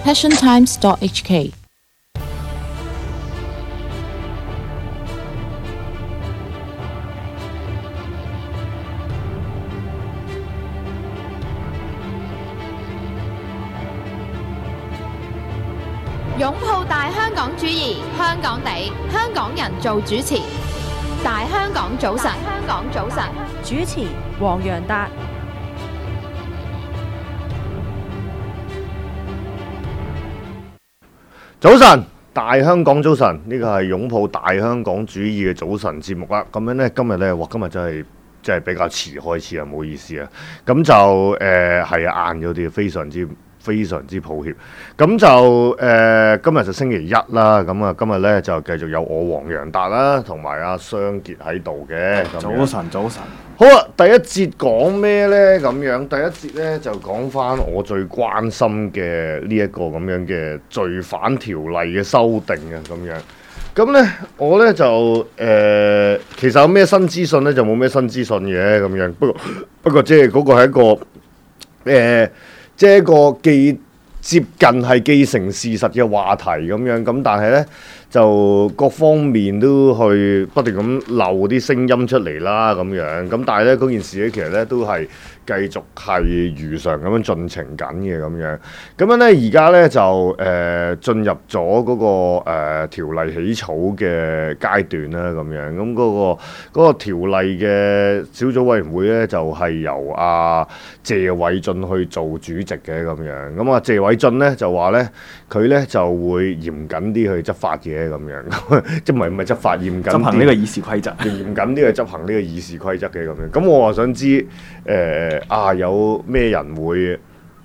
passiontimes.hk。 擁抱大香港主義，香港地，香港人做主持。大香港早晨，香港早晨， 主持黃洋達。 早晨，大香港早晨，呢個係擁抱大香港主義嘅早晨節目啦。咁樣呢，今日呢，哇，今日真係比較遲開始啊，唔好意思啊。咁就係晏咗啲，非常之抱歉。咁就今日就星期一啦。咁啊，今日呢，就繼續有我黃洋達啦，同埋阿雙傑喺度嘅。 早晨。 好啊，第一節講咩呢？咁樣第一節呢，就講翻我最關心嘅呢一個咁樣嘅罪犯條例嘅修訂啊，咁樣。咁呢，我呢就其實有咩新資訊呢？就冇咩新資訊嘅咁樣。不過即係嗰個係一個即係一個接近係既成事實嘅話題咁樣。咁但係呢，就各方面都去不斷咁漏啲聲音出嚟啦，咁樣。咁但係呢，嗰件事呢，其實呢都係繼續係如常咁樣進程緊嘅咁樣。咁樣呢，而家呢就進入咗嗰個條例起草嘅階段啦，咁樣。咁嗰個條例嘅小組委員會呢，就係由阿謝偉俊去做主席嘅咁樣。咁啊，謝偉俊呢，就話呢，佢呢就會嚴謹啲去執法嘅咁樣，即係唔係執法嚴謹啲， 執行呢個議事規則， 嚴謹啲去執行呢個議事規則嘅咁樣。咁我啊想知有咩人會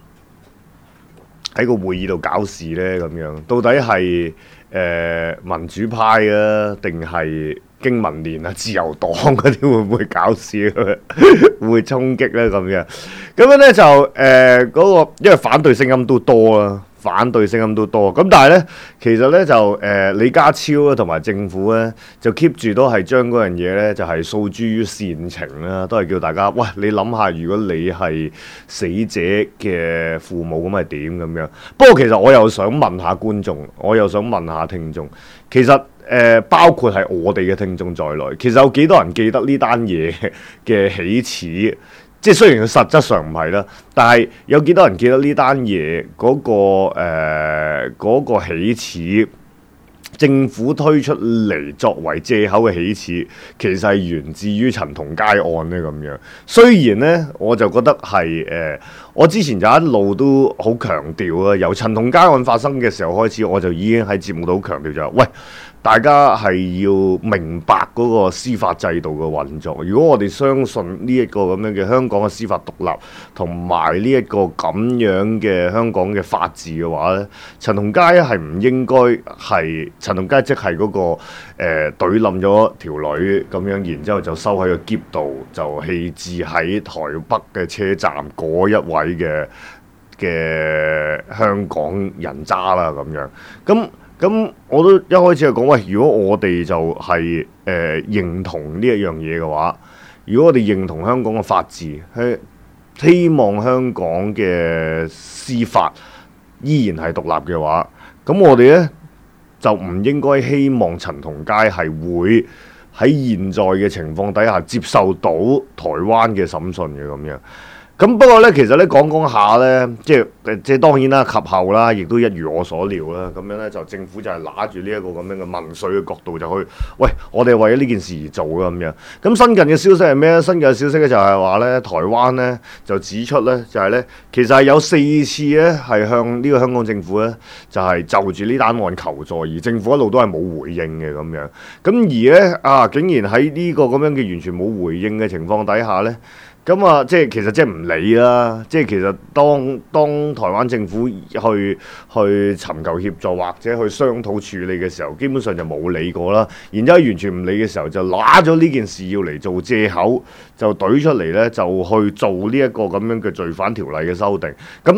喺個會議度搞事呢？咁樣到底係民主派啊，定係經民聯啊、自由黨嗰啲會唔會搞事會衝擊呢？咁樣咁樣呢，就嗰個，因為反對聲音都多啦。咁但係呢，其實呢，就李家超啦同埋政府呢，就 keep 住都係將嗰樣嘢呢，就係訴諸於煽情啦，都係叫大家喂，你諗下，如果你係死者嘅父母咁係點咁樣？不過其實我又想問下觀眾，我又想問下聽眾，其實包括係我哋嘅聽眾在內，其實有幾多人記得呢單嘢嘅起始？即係雖然佢實質上唔係啦，但係有幾多人記得呢單嘢嗰個起始，政府推出嚟作為藉口嘅起始，其實係源自於陳同佳案呢咁樣。雖然呢，我就覺得係我之前就一路都好強調啊，由陳同佳案發生嘅時候開始，我就已經喺節目度好強調就係，喂，大家係要明白嗰個司法制度嘅運作。如果我哋相信呢一個咁樣嘅香港嘅司法獨立，同埋呢一個咁樣嘅香港嘅法治嘅話呢，陳同佳係唔應該係陳同佳，即係嗰個懟冧咗條女咁樣，然之後就收喺個篋度，就棄置喺台北嘅車站嗰一位嘅香港人渣啦咁樣。咁我都一開始就講，喂，如果我哋就係認同呢一樣嘢嘅話，如果我哋認同香港嘅法治，希望香港嘅司法依然係獨立嘅話，咁我哋呢，就唔應該希望陳同佳係會喺現在嘅情況底下接受到台灣嘅審訊嘅咁樣。咁不過呢，其實呢講下呢，即係當然啦，及後啦，亦都一如我所料啦。咁樣呢，就政府就係拿住呢一個咁樣嘅民粹嘅角度就去，喂，我哋為咗呢件事而做啦咁樣。咁新近嘅消息係咩呢？新近嘅消息呢就係話呢，台灣呢就指出呢，就係呢，其實係有4次呢係向呢個香港政府呢，就係就住呢單案求助，而政府一路都係冇回應嘅咁樣。咁而呢，竟然喺呢個咁樣嘅完全冇回應嘅情況底下呢。咁啊，即係其實即係唔理啦，即係其實當台灣政府去尋求協助或者去商討處理嘅時候，基本上就冇理過啦。然之後完全唔理嘅時候，就拿咗呢件事要嚟做藉口，就懟出嚟呢，就去做呢一個咁樣嘅罪犯條例嘅修訂。咁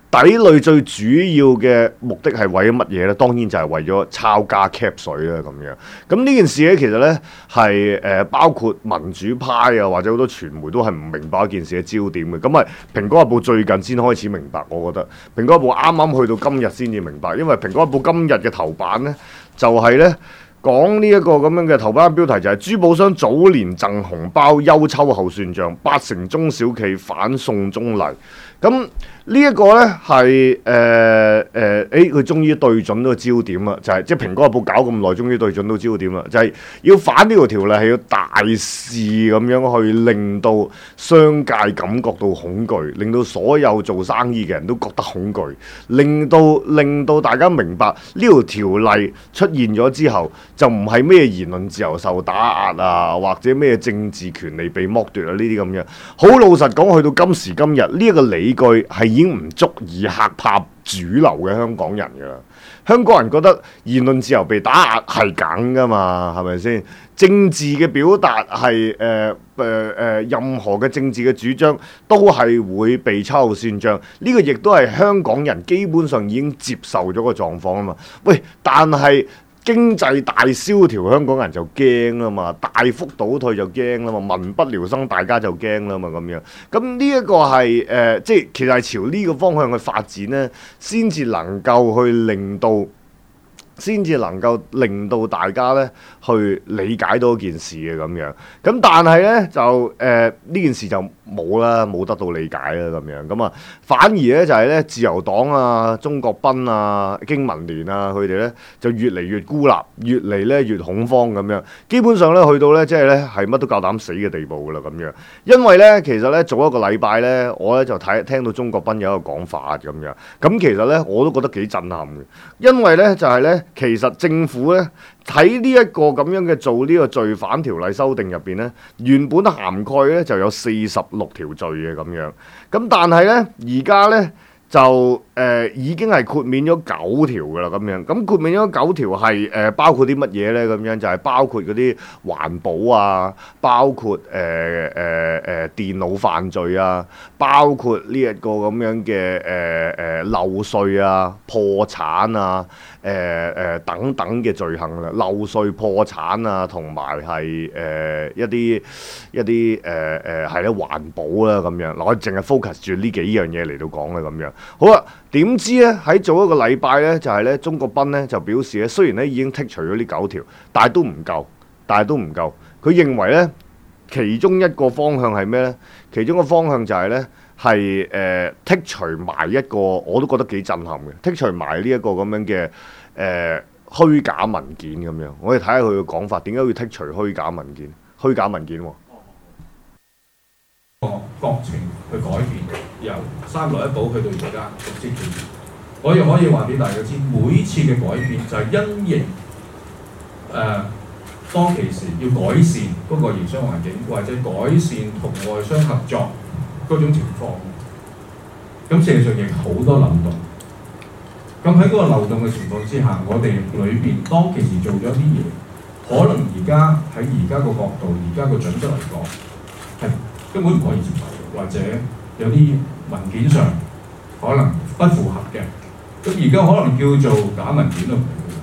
抵累最主要嘅目的係為咗乜嘢呢？當然就係為咗抄家 cap 水啦咁樣。咁呢件事呢，其實呢係包括民主派啊，或者好多傳媒都係唔明白一件事嘅焦點嘅。咁啊，《蘋果日報》最近先開始明白，我覺得《蘋果日報》啱啱去到今日先至明白，因為《蘋果日報》今日嘅頭版呢，就係呢講呢一個咁樣嘅頭版標題就係珠寶商早年贈紅包優秋後算賬，8成中小企反送中禮。咁呢一個呢係佢終於對準咗個焦點啦，就係即係蘋果日報搞咁耐，終於對準到焦點啦，就係要反呢條條例係要大肆咁樣去令到商界感覺到恐懼，令到所有做生意嘅人都覺得恐懼，令到大家明白呢條條例出現咗之後，就唔係咩言論自由受打壓啊，或者咩政治權利被剝奪啊呢啲咁樣。好老實講，去到今時今日呢一個理據係已經唔足以嚇怕主流嘅香港人㗎啦。香港人覺得言論自由被打壓係梗㗎嘛，係咪先？政治嘅表達係任何嘅政治嘅主張都係會被秋後算賬，呢個亦都係香港人基本上已經接受咗個狀況啊嘛。喂，但係經濟大蕭條，香港人就驚啦嘛，大幅倒退就驚啦嘛，民不聊生，大家就驚啦嘛咁樣。咁呢一個係即係其實係朝呢個方向去發展呢，先至能夠大家呢去理解到一件事嘅咁樣。咁但係呢，就呢件事就冇得到理解啦咁樣。咁啊反而呢，就係呢自由黨啊、鍾國斌啊、經民聯啊，佢哋呢就越嚟越孤立，越嚟呢越恐慌咁樣。基本上呢，去到呢即係呢係乜都夠膽死嘅地步噶啦咁樣。因為呢，其實呢早一個禮拜呢，我呢就聽到鍾國斌有一個講法咁樣。咁其實呢，我都覺得幾震撼嘅，因為呢，就係呢，其實政府呢喺呢一個咁樣嘅做呢個罪犯條例修訂入邊呢，原本涵蓋呢就有46條罪嘅咁樣，咁但係呢，而家呢就已經係豁免咗9條噶啦咁樣，咁豁免咗9條係包括啲乜嘢呢？咁樣就係包括嗰啲環保啊，包括電腦犯罪啊，包括呢一個咁樣嘅漏稅啊、破產啊、等等嘅罪行啦，漏稅、破產啊，同埋係一啲係咧環保啦咁樣。嗱，我淨係 focus 住呢幾樣嘢嚟到講啦咁樣。好啦，點知咧喺早一個禮拜咧，就係咧鍾國斌咧就表示咧，雖然咧已經剔除咗呢9條，但係都唔夠。佢認為咧，其中一個方向係咩咧？其中一個方向就係咧係剔除埋一個，我都覺得幾震撼嘅，剔除埋呢一個咁樣嘅虛假文件咁樣。我哋睇下佢嘅講法，點解要剔除虛假文件？虛假文件喎。 國情去改變，由3來1補去到而家6之幾，我亦可以話俾大家知，每次嘅改變就係因應當其時要改善嗰個營商環境，或者改善同外商合作嗰種情況。咁事實上亦好多漏洞。咁喺嗰個漏洞嘅情況之下，我哋裏邊當其時做咗啲嘢，可能而家喺而家個角度、而家個準則嚟講，係根本唔可以接受嘅，或者有啲文件上可能不符合嘅。咁而家可能叫做假文件咯。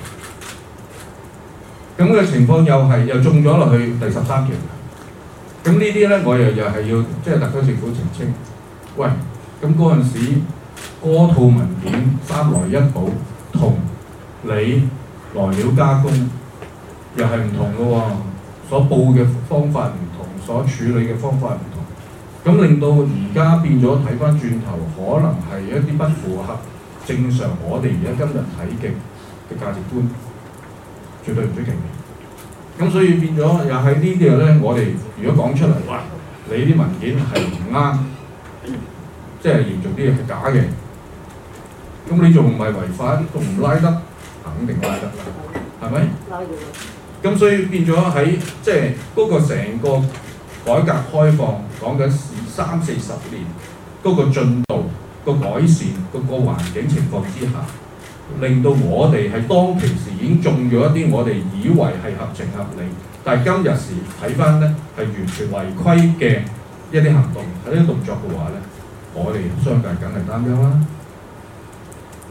咁嘅情況又中咗落去第13條。咁呢啲咧，我又係要即係特區政府澄清。喂，咁嗰陣時嗰套文件3來1補，同你來料加工又係唔同嘅喎，所報嘅方法唔同，所處理嘅方法唔同。咁令到而家變咗睇翻轉頭，可能係一啲不符合正常我哋而家今日睇嘅價值觀，絕對唔出奇嘅。咁所以變咗又喺呢啲嘢咧，我哋如果講出嚟，哇！你啲文件係唔啱，即係嚴重啲係假嘅，咁你仲唔係違法，仲唔拉得？肯定拉得啦，係咪？咁所以變咗喺即係嗰個成個改革開放講緊30-40年嗰個進度、個改善、個環境情況之下，令到我哋係當其時已經中咗一啲我哋以為係合情合理，但係今日時睇翻咧係完全違規嘅一啲行動，喺呢啲動作嘅話咧，我哋商界梗係擔憂啦。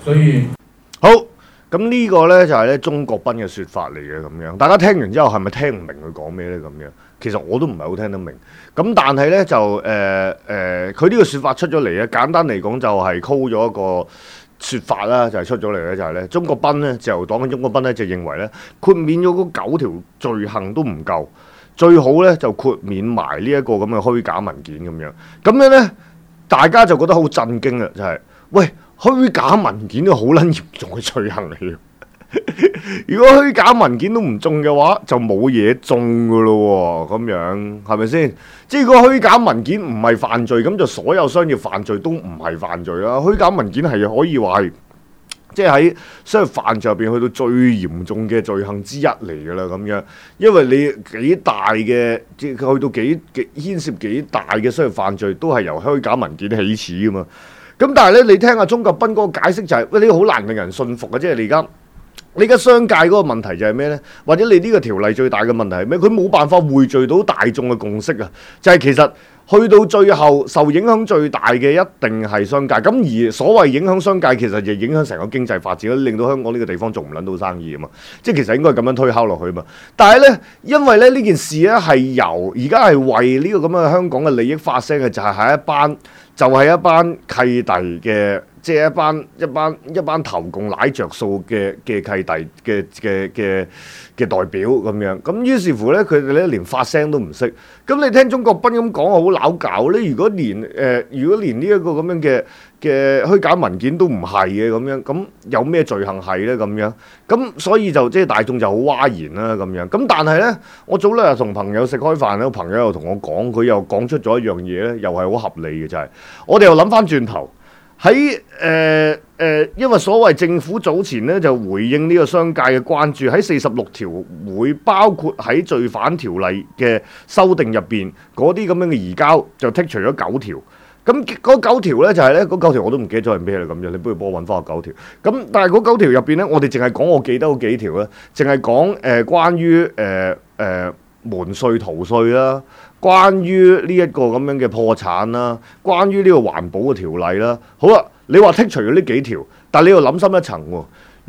所以好，咁呢個呢就係咧鍾國斌嘅説法嚟嘅咁樣。大家聽完之後係咪聽唔明佢講咩呢？咁樣其實我都唔係好聽得明。咁但係呢，就佢呢個説法出咗嚟咧，簡單嚟講就係溝咗一個説法啦，就係出咗嚟咧，就係咧鍾國斌呢，自由黨嘅鍾國斌呢，就認為呢，豁免咗嗰9條罪行都唔夠，最好呢就豁免埋呢一個咁嘅虛假文件咁樣。咁樣呢，大家就覺得好震驚啦，就係喂。虛假文件都好撚嚴重嘅罪行嚟嘅，如果虛假文件都唔中嘅話，就冇嘢中噶咯喎，咁樣係咪先？即係如果虛假文件唔係犯罪，咁就所有商業犯罪都唔係犯罪啦。虛假文件係可以話係，即係喺商業犯罪入邊去到最嚴重嘅罪行之一嚟噶啦，咁樣，因為你幾大嘅，即係去到幾牽涉幾大嘅商業犯罪，都係由虛假文件起始噶嘛。咁但係咧，你聽阿鍾國斌嗰個解釋就係，喂，呢個好難令人信服嘅，即係你而家商界嗰個問題就係咩呢？或者你呢個條例最大嘅問題係咩？佢冇辦法匯聚到大眾嘅共識啊！就係其實去到最後受影響最大嘅一定係商界，咁而所謂影響商界，其實就影響成個經濟發展，令到香港呢個地方做唔撚到生意啊嘛！即係其實應該係咁樣推敲落去嘛。但係呢，因為咧呢件事咧係由而家係為呢個咁嘅香港嘅利益發聲嘅，就係一班契弟嘅，即係一班投共奶着數嘅契弟嘅代表咁樣。咁於是乎咧，佢哋咧連發聲都唔識。咁你聽鍾國斌咁講好撈搞咧。如果連呢一個咁樣嘅虛假文件都唔係嘅咁樣，咁有咩罪行係咧咁樣？咁所以就即係大眾就好嘩然啦咁樣。咁但係咧，我早兩日同朋友食開飯咧，個朋友又同我講，佢又講出咗一樣嘢咧，又係好合理嘅，就係我哋又諗翻轉頭。喺因為所謂政府早前咧就回應呢個商界嘅關注，喺46條會包括喺罪犯條例嘅修訂入邊嗰啲咁樣嘅移交，就剔除咗9條。咁嗰9條咧就係咧，嗰9條我都唔記得咗係咩啦咁樣，你不如幫我揾翻個9條。咁但係嗰9條入邊咧，我哋淨係講我記得嗰幾條咧，淨係講關於門稅逃稅啦。關於呢一個咁樣嘅破產啦，關於呢個環保嘅條例啦，好啦，你話剔除咗呢幾條，但係你又諗深一層喎。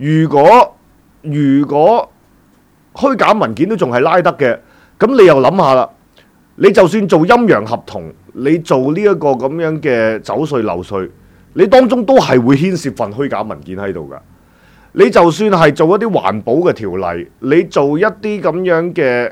如果虛假文件都仲係拉得嘅，咁你又諗下啦。你就算做陰陽合同，你做呢一個咁樣嘅走稅漏稅，你當中都係會牽涉份虛假文件喺度㗎。你就算係做一啲環保嘅條例，你做一啲咁樣嘅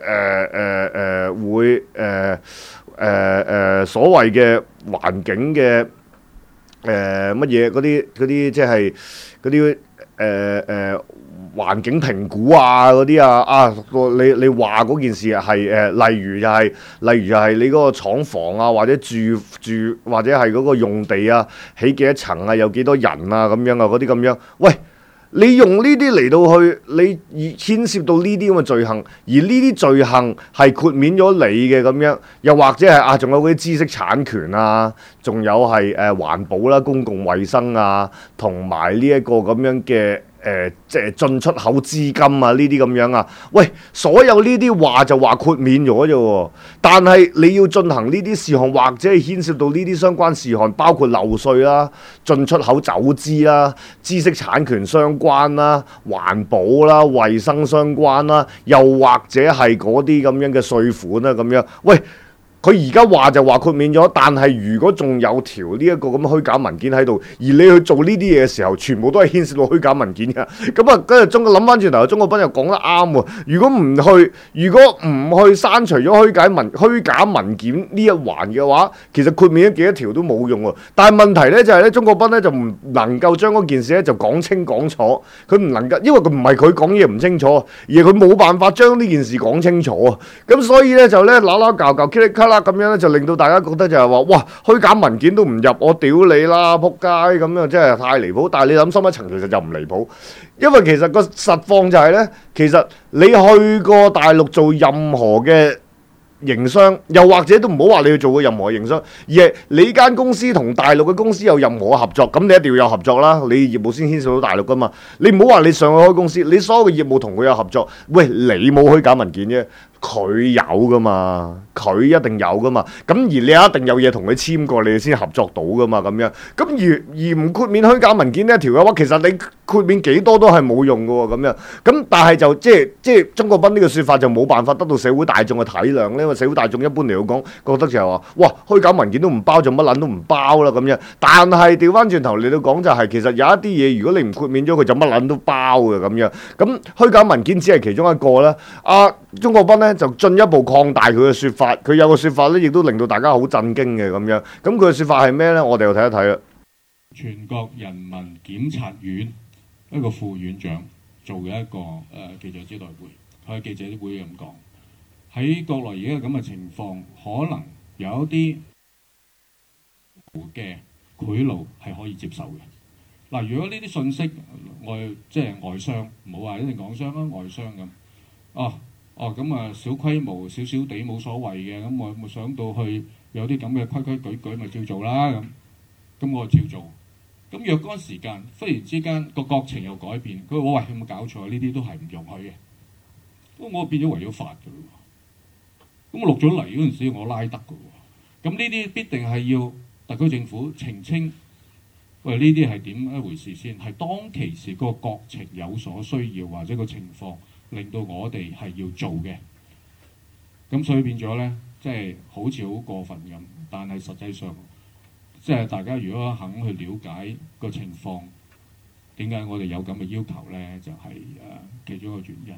所謂嘅環境嘅乜嘢嗰啲即係嗰啲環境評估啊嗰啲你話嗰件事係例如就係你嗰個廠房啊，或者住或者係嗰個用地啊，起幾多層啊，有幾多人啊咁樣啊嗰啲咁樣，喂。你用呢啲嚟到去，你牽涉到呢啲咁嘅罪行，而呢啲罪行係豁免咗你嘅咁樣，又或者係仲有嗰啲知識產權啊，仲有係環保啦、公共衛生啊，同埋呢一個咁樣嘅即係進出口資金啊，呢啲咁樣啊，喂，所有呢啲話就話豁免咗啫喎，但係你要進行呢啲事項，或者係牽涉到呢啲相關事項，包括漏稅啦、進出口走資啦、知識產權相關啦、環保啦、衛生相關啦，又或者係嗰啲咁樣嘅稅款啦咁樣，喂。佢而家話就話豁免咗，但係如果仲有條呢一個咁虛假文件喺度，而你去做呢啲嘢嘅時候，全部都係牽涉到虛假文件嘅。咁啊，跟住諗翻轉頭，鍾國斌又講得啱喎。如果唔去刪除咗虛假文件呢一環嘅話，其實豁免咗幾多條都冇用喎。但係問題咧就係咧，鍾國斌咧就唔能夠將嗰件事咧就講清講楚。佢唔能夠，因為佢唔係佢講嘢唔清楚，而係佢冇辦法將呢件事講清楚啊。咁所以咧就咧鬧鬧教教，噼里咔啦。咁樣咧就令到大家覺得就係話，哇，虛假文件都唔入，我屌你啦，仆街咁樣，真係太離譜。但係你諗深一層，其實就唔離譜，因為其實個實況就係咧，其實你去過大陸做任何嘅營商，又或者都唔好話你去做過任何營商，而係你間公司同大陸嘅公司有任何合作，咁你一定要有合作啦，你業務先牽涉到大陸噶嘛。你唔好話你上去開公司，你所有嘅業務同佢有合作，喂，你冇虛假文件啫。 佢有噶嘛，佢一定有噶嘛。咁而你一定有嘢同佢簽過，你哋先合作到噶嘛。咁樣咁而唔豁免虛假文件呢一條嘅話，其實你豁免幾多都係冇用嘅喎。咁樣咁，但係就即係鍾國斌呢個説法就冇辦法得到社會大眾嘅體諒咧，因為社會大眾一般嚟講覺得就係話，哇，虛假文件都唔包，就乜撚都唔包啦咁樣。但係調翻轉頭嚟到講就係，其實有一啲嘢如果你唔豁免咗佢，就乜撚都包嘅咁樣。咁虛假文件只係其中一個啦。鍾國斌呢就進一步擴大佢嘅説法，佢有個説法呢，亦都令到大家好震驚嘅咁樣。咁佢嘅説法係咩呢？我哋又睇一睇啦。 全國人民檢察院一個副院長做嘅一個記者招待會，佢記者會咁講，喺國內而家咁嘅情況，可能有一啲嘅賄賂係可以接受嘅。嗱，如果呢啲信息即係外商，唔好話一定港商啦，外商咁，咁啊小規模少少地冇所謂嘅，咁我冇想到去有啲咁嘅規矩咪照做啦咁我照做。咁若干時間，忽然之間個國情又改變，佢話：喂，有冇搞錯？呢啲都係唔容許嘅。咁我變咗違咗法㗎咯。咁我落咗嚟嗰陣時，我拉得㗎喎。咁呢啲必定係要特區政府澄清。喂，呢啲係點一回事先？係當其時個國情有所需要，或者個情況令到我哋係要做嘅。咁所以變咗呢，即係好似好過分咁，但係實際上。即係大家如果肯去了解個情況，點解我哋有咁嘅要求呢？就係其中一個原因。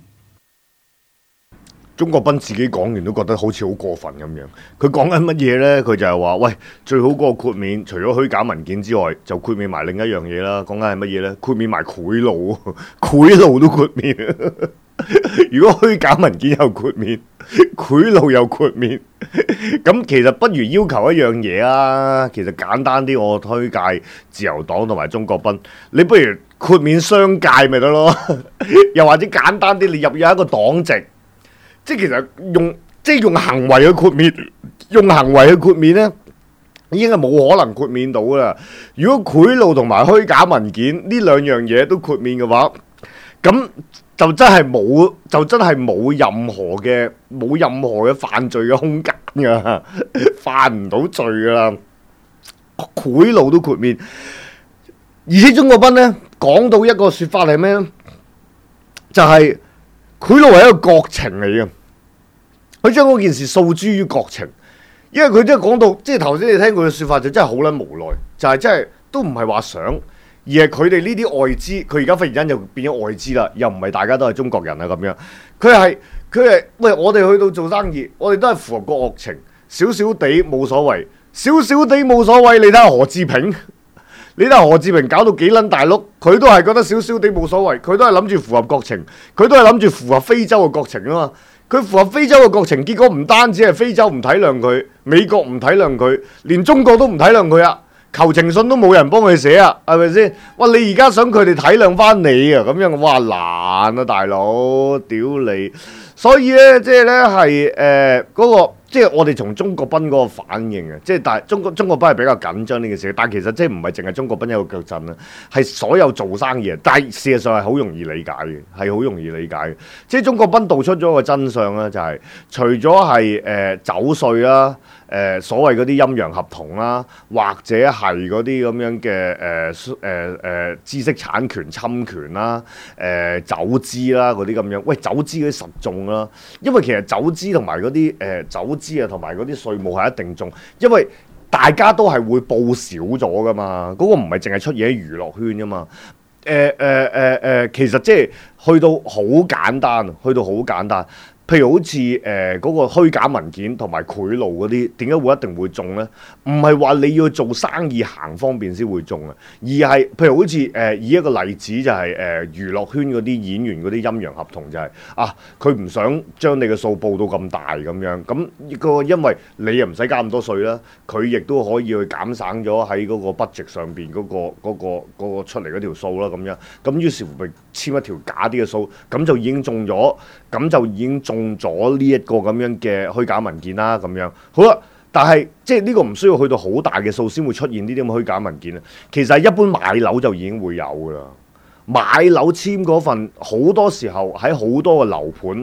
鍾國斌自己講完都覺得好似好過分咁樣。佢講緊乜嘢呢？佢就係話：喂，最好嗰個豁免，除咗虛假文件之外，就豁免埋另一樣嘢啦。講緊係乜嘢呢？豁免埋賄賂，賄賂都豁免。如果虛假文件又豁免，賄賂又豁免，咁其實不如要求一樣嘢啊！其實簡單啲，我推介自由黨同埋鍾國斌，你不如豁免商界咪得咯？又或者簡單啲，你入一個黨籍，即係其實用行為去豁免，用行為去豁免呢，已經係冇可能豁免到啦。如果賄賂同埋虛假文件呢兩樣嘢都豁免嘅話，咁就真係冇任何嘅犯罪嘅空間㗎，犯唔到罪㗎啦。賄賂都豁免，而且鍾國斌呢講到一個説法係咩呢？就係賄賂係一個國情嚟嘅，佢將嗰件事訴諸於國情，因為佢真係講到，即係頭先你聽佢嘅説法就真係好撚無奈，就係真係都唔係話想。而係佢哋呢啲外資，佢而家忽然間就變咗外資啦，又唔係大家都係中國人啊咁樣。佢係喂，我哋去到做生意，我哋都係符合國情，少少地冇所謂，少少地冇所謂。你睇下何志平，你睇下何志平搞到幾撚大碌，佢都係覺得少少地冇所謂，佢都係諗住符合國情，佢都係諗住符合非洲嘅國情啊嘛。佢符合非洲嘅國情，結果唔單止係非洲唔體諒佢，美國唔體諒佢，連中國都唔體諒佢啊！求情信都冇人幫佢寫啊，係咪先？哇！你而家想佢哋體諒翻你啊？咁樣哇難啊，大佬，屌你！所以咧，即係咧係嗰個，即係我哋從鍾國斌嗰個反應啊，即係但係鍾國斌係比較緊張呢件事，但係其實即係唔係淨係鍾國斌一個腳震啦，係所有做生意啊，但係事實上係好容易理解嘅，係好容易理解嘅。即係鍾國斌道出咗個真相啦，就係除咗係走稅啦。所謂嗰啲陰陽合同啦，或者係嗰啲咁樣嘅知識產權侵權啦、走資啦嗰啲咁樣，喂走資嗰啲實中啦，因為其實走資同埋嗰啲走資啊同埋嗰啲稅務係一定中，因為大家都係會報少咗噶嘛，嗰個唔係淨係出現喺娛樂圈噶嘛。其實即係去到好簡單，譬如好似嗰個虛假文件同埋賄賂嗰啲，點解會一定會中呢？唔係話你要做生意行方便先會中啊，而係譬如好似以一個例子就係娛樂圈嗰啲演員嗰啲陰陽合同就係佢唔想將你嘅數報到咁大咁樣，咁因為你又唔使交咁多稅啦，佢亦都可以去減省咗喺嗰個 budget 上邊嗰個出嚟嗰條數啦咁樣，咁於是乎咪簽一條假啲嘅數，咁就已經中咗，中咗呢一個咁樣嘅虛假文件啦，咁樣好啦。但係即係呢個唔需要去到好大嘅數先會出現呢啲咁嘅虛假文件啊。其實一般買樓就已經會有噶啦，買樓簽嗰份好多時候喺好多嘅樓盤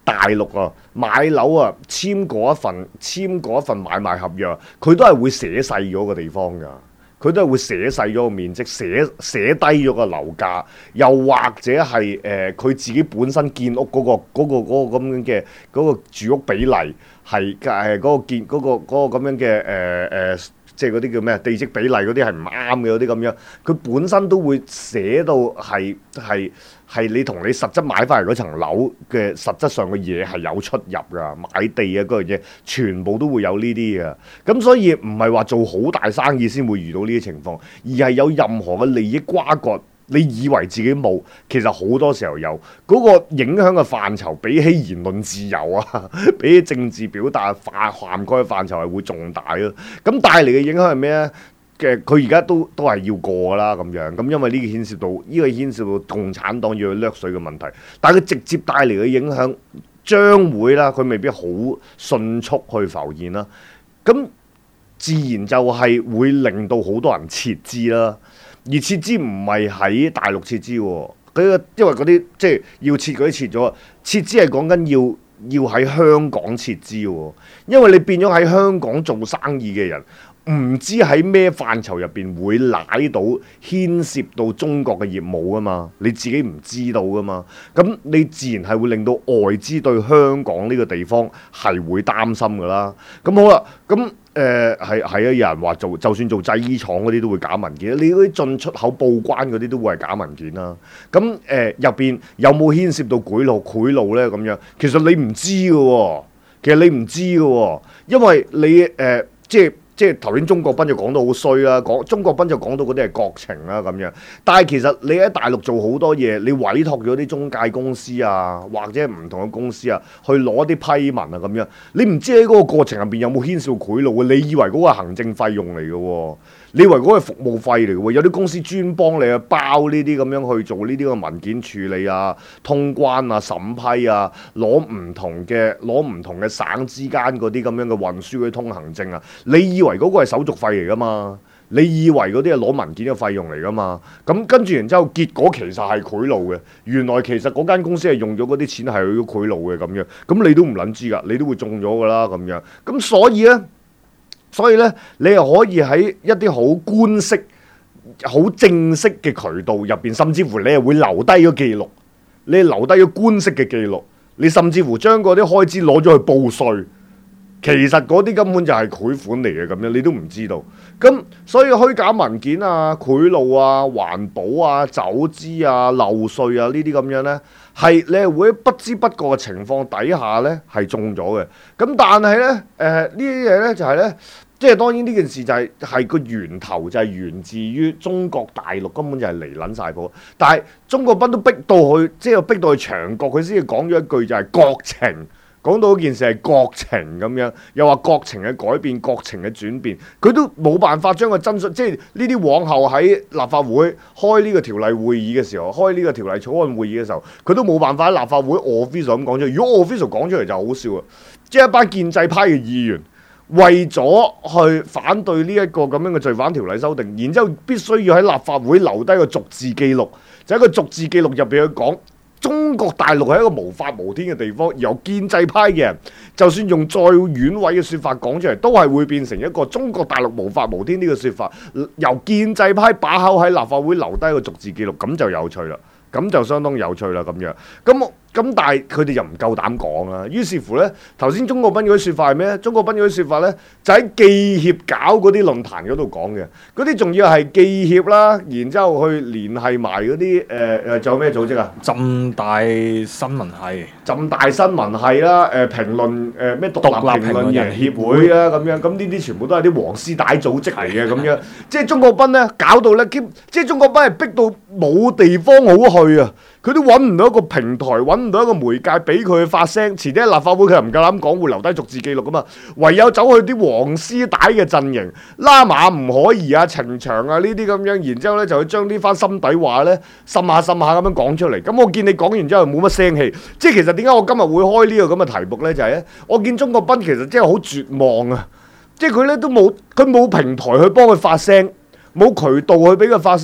大陸啊買樓啊簽嗰一份買賣合約啊，佢都係會寫細咗個地方㗎。佢都係會寫細咗個面積，寫低咗個樓價，又或者係佢自己本身建屋嗰個咁樣嘅嗰個住屋比例係嗰個咁樣嘅即係嗰啲叫咩地積比例嗰啲係唔啱嘅嗰啲咁樣，佢本身都會寫到係你同你實質買翻嚟嗰層樓嘅實質上嘅嘢係有出入㗎，買地啊嗰樣嘢全部都會有呢啲嘅。咁所以唔係話做好大生意先會遇到呢啲情況，而係有任何嘅利益瓜葛，你以為自己冇，其實好多時候有嗰個影響嘅範疇，比起言論自由啊，比起政治表達涵蓋嘅範疇係會重大咯。咁帶嚟嘅影響係咩咧？佢而家都係要過㗎啦咁樣，咁因為呢個牽涉到共產黨要去掠水嘅問題，但係佢直接帶嚟嘅影響將會啦，佢未必好迅速去浮現啦。咁自然就係會令到好多人撤資啦，而撤資唔係喺大陸撤資喎，因為嗰啲即係要撤嗰啲撤咗，撤資係講緊要喺香港撤資喎，因為你變咗喺香港做生意嘅人。唔知喺咩範疇入邊會舐到牽涉到中國嘅業務啊嘛，你自己唔知道噶嘛，咁你自然係會令到外資對香港呢個地方係會擔心噶啦。咁好啦，咁係啊，有人話就算做製衣廠嗰啲都會假文件，你嗰啲進出口報關嗰啲都會係假文件啦。咁入邊有冇牽涉到賄賂咧？咁樣其實你唔知嘅喎，因為你即係頭先鍾國斌就講到好衰啦，鍾國斌就講到嗰啲係國情啦咁樣。但係其實你喺大陸做好多嘢，你委託咗啲中介公司啊，或者唔同嘅公司啊，去攞啲批文啊咁樣，你唔知喺嗰個過程入邊有冇牽涉賄賂嘅？你以為嗰個係行政費用嚟嘅喎？你以為嗰個係服務費嚟嘅喎？有啲公司專幫你去包呢啲咁樣去做呢啲嘅文件處理啊、通關啊、審批啊，攞唔同嘅省之間嗰啲咁樣嘅運輸嗰啲通行證啊，你以為嗰個係手續費嚟㗎嘛？你以為嗰啲係攞文件嘅費用嚟㗎嘛？咁跟住然之後，結果其實係賄賂嘅。原來其實嗰間公司係用咗嗰啲錢係去賄賂嘅咁樣，咁你都唔撚知㗎，你都會中咗㗎啦咁樣。咁所以咧，你又可以喺一啲好官式、好正式嘅渠道入邊，甚至乎你係會留低咗記錄，你留低咗官式嘅記錄，你甚至乎將嗰啲開支攞咗去報稅，其實嗰啲根本就係賄款嚟嘅咁樣，你都唔知道。咁所以虛假文件啊、賄賂啊、環保啊、走資啊、漏稅啊呢啲咁樣呢，係你係會喺不知不覺嘅情況底下呢係中咗嘅。咁但係呢，呢啲嘢呢就係呢。即係當然呢件事就係個源頭就係源自於中國大陸根本就係離撚晒譜，但係鍾國斌都逼到去，即係逼到去牆角，佢先至講咗一句就係國情，講到嗰件事係國情咁樣，又話國情嘅改變、國情嘅轉變，佢都冇辦法將個真相，即係呢啲往後喺立法會開呢個條例會議嘅時候，開呢個條例草案會議嘅時候，佢都冇辦法喺立法會 official 咁講出嚟。如果 official 講出嚟就好笑啊！即係一班建制派嘅議員。為咗去反對呢一個咁樣嘅罪犯條例修訂，然之後必須要喺立法會留低個逐字記錄，就喺個逐字記錄入邊去講中國大陸係一個無法無天嘅地方。由建制派嘅人，就算用再軟委嘅説法講出嚟，都係會變成一個中國大陸無法無天呢個説法。由建制派把口喺立法會留低個逐字記錄，咁就有趣啦，咁就相當有趣啦咁樣。咁但係佢哋就唔夠膽講啦，於是乎呢，頭先鍾國斌嗰啲説法係咩咧？鍾國斌嗰啲説法呢，就喺記協搞嗰啲論壇嗰度講嘅，嗰啲仲要係記協啦，然之後去聯繫埋嗰啲仲有咩組織啊？ 浸大新聞系、 浸大新聞系啦，評論咩獨立評論人協會啊咁樣，咁呢啲全部都係啲黃絲帶組織嚟嘅咁樣，即係鍾國斌呢，搞到呢，即係鍾國斌係逼到冇地方好去啊！佢都揾唔到一個平台，揾唔到一個媒介俾佢去發聲。遲啲喺立法會佢又唔夠膽講，會留低逐字記錄噶嘛。唯有走去啲黃絲帶嘅陣營，拉馬唔可以啊、程翔啊呢啲咁樣，然之後咧就去將呢番心底話咧滲下咁樣講出嚟。咁我見你講完之後冇乜聲氣，即係其實點解我今日會開呢個咁嘅題目咧？就係咧，我見鍾國斌其實真係好絕望啊！即係佢咧都冇平台去幫佢發聲，冇渠道去俾佢發聲。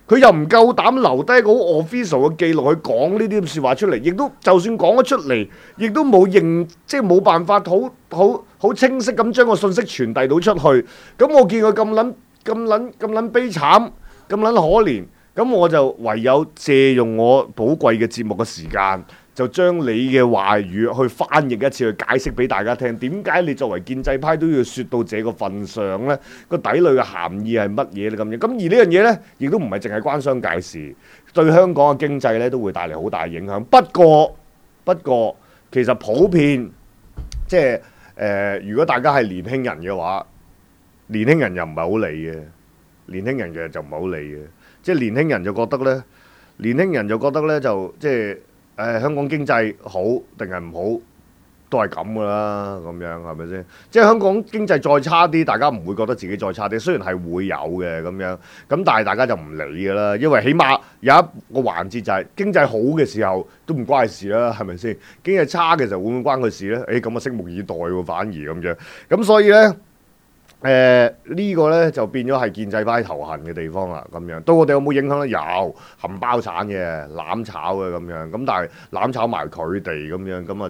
佢又唔夠膽留低個 official 嘅記錄去講呢啲説話出嚟，亦都就算講咗出嚟，亦都冇即係冇辦法好清晰咁將個信息傳遞到出去。咁我見佢咁撚悲慘，咁撚可憐，咁我就唯有借用我寶貴嘅節目嘅時間，就將你嘅話語去翻譯一次，去解釋俾大家聽。點解你作為建制派都要説到這個份上呢？個底裏嘅含義係乜嘢咧？咁樣咁而呢樣嘢呢，亦都唔係淨係關商界事，對香港嘅經濟呢都會帶嚟好大影響。不過其實普遍即係如果大家係年輕人嘅話，年輕人又唔係好理嘅。年輕人嘅就唔係好理嘅，即係年輕人就覺得呢，就即係香港經濟好定係唔好都係咁噶啦，咁樣係咪先？即係香港經濟再差啲，大家唔會覺得自己再差啲，雖然係會有嘅咁樣，咁但係大家就唔理噶啦，因為起碼有一個環節就係經濟好嘅時候都唔關事啦，係咪先？經濟差嘅時候會唔會關佢事呢？咁啊，拭目以待喎，反而咁樣，咁所以呢。呢個呢就變咗係建制派頭痕嘅地方啦，咁樣對我哋有冇影響呢？有冚包產嘅攬炒嘅咁樣，咁但係攬炒埋佢哋咁樣，咁啊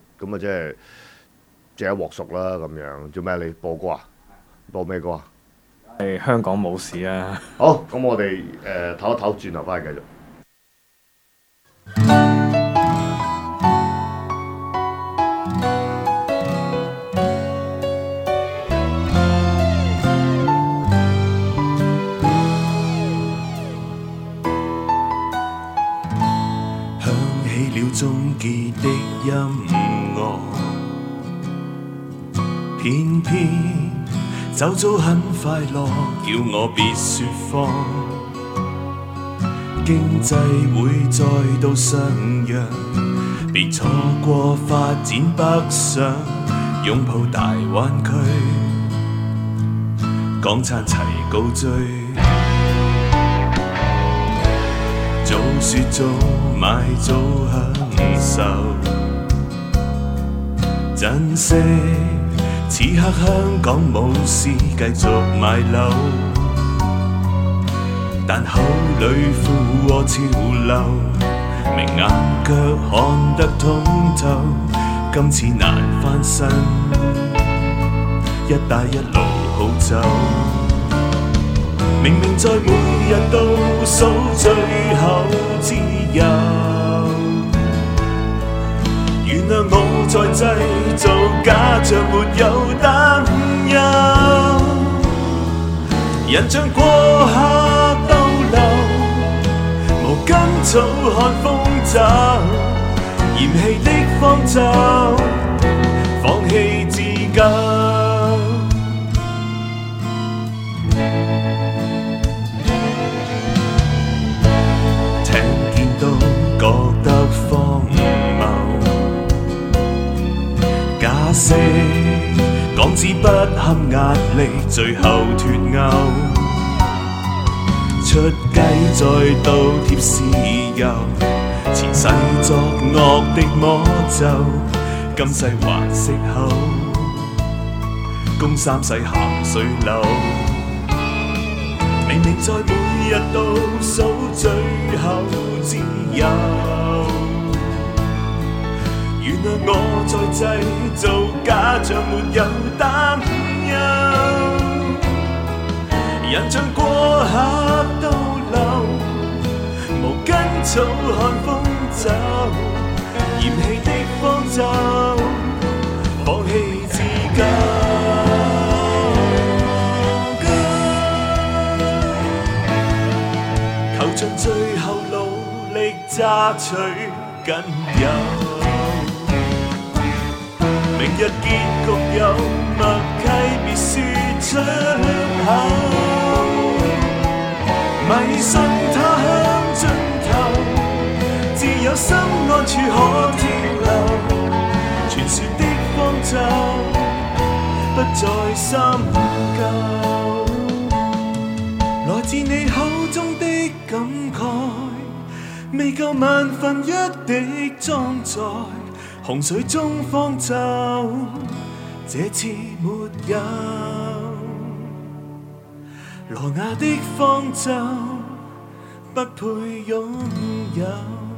即係一鑊熟啦咁樣。做咩？你播歌啊？播咩歌啊？ 香港冇事啊！ 好，咁我哋唞一唞，轉頭翻嚟繼續。 終結的音樂，偏偏走早很快樂，叫我別説謊。經濟會再度上揚，別錯過發展北上，擁抱大灣區，港燦齊高追。早說早買早享受，珍惜此刻香港冇事，繼續買樓。但口裏附和潮流，明眼卻看得通透，今次難翻身，一帶一路好走。明明在每日倒數最後自由，原諒我在製造假象，沒有擔憂。人像過客逗留，無根草看風走，嫌棄的方舟，放棄自救。覺得荒謬，假釋港紙不堪壓力，最後脫鈎，出雞再倒貼豉油，前世作惡的魔咒，今世還息口，供三世鹹水樓。明明在每日倒數最後自由，原諒我在製造假象，沒有擔憂。人像過客逗留，無根草看風走，嫌棄的方舟，放棄自救。盡最後努力榨取僅有，明日結局有默契，別說出口。迷信他鄉盡頭，自有心安處可停留。傳說的方舟不再深究，來自你口中的感慨，未夠萬分一滴裝載洪水中方舟，這次沒有挪亞的方舟， 不配擁有。